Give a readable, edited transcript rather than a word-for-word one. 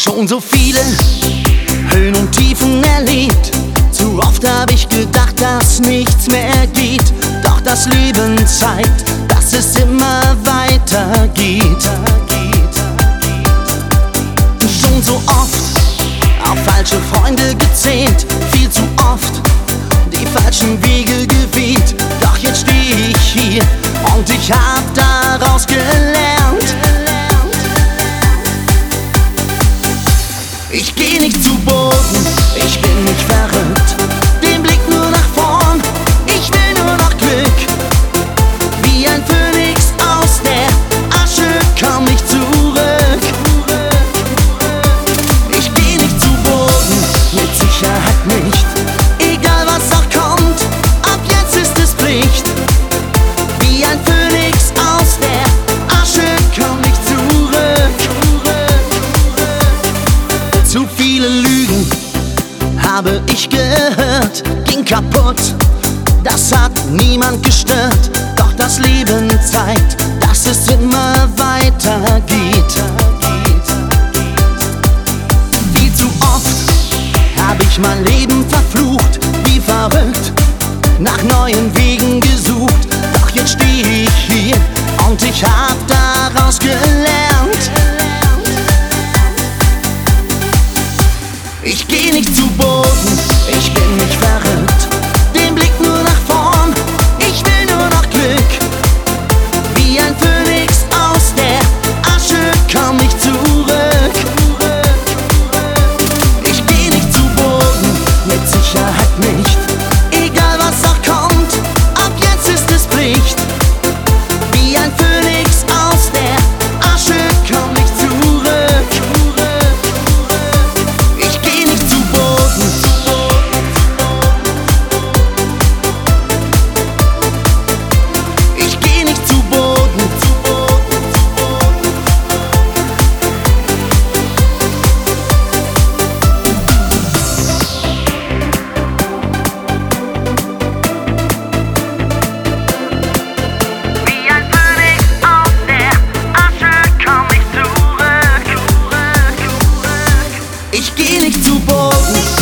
Schon so viele Höhen und Tiefen erlebt. Zu oft hab ich gedacht, dass nichts mehr geht. Doch das Leben zeigt, dass es immer weitergeht. Schon so oft auf falsche Freunde gezählt, viel zu oft die falschen Wege gewählt. Doch jetzt steh ich hier und ich hab daraus gelernt. Ich geh nicht zu Boden, ich bin nicht verrückt. Den Blick nur nach vorn, ich will nur noch Glück. Wie ein Phönix aus der Asche komm ich zurück. Ich geh nicht zu Boden, mit Sicherheit nicht. Egal was auch kommt, ab jetzt ist es Pflicht. Wie ein Phönix aus der Asche komm ich zurück. Zu viele Lügen habe ich gehört, ging kaputt, das hat niemand gestört. Doch das Leben zeigt, dass es immer weitergeht. Viel zu oft habe ich mein Leben verflucht, wie verrückt, nach neuen Wegen gesucht. Doch jetzt steh ich hier und ich hab daraus gelernt. Ich geh nicht zu Boden, ich bin nicht verrückt. Den Blick nur nach vorn, ich will nur noch Glück. Wie ein Phönix aus der Asche komm ich zurück. Ich geh nicht zu Boden, mit Sicherheit nicht. Egal was auch kommt, ab jetzt ist es Pflicht. Wie ein Phönix aus der Asche komm ich zurück. Ich geh nicht zu Boden.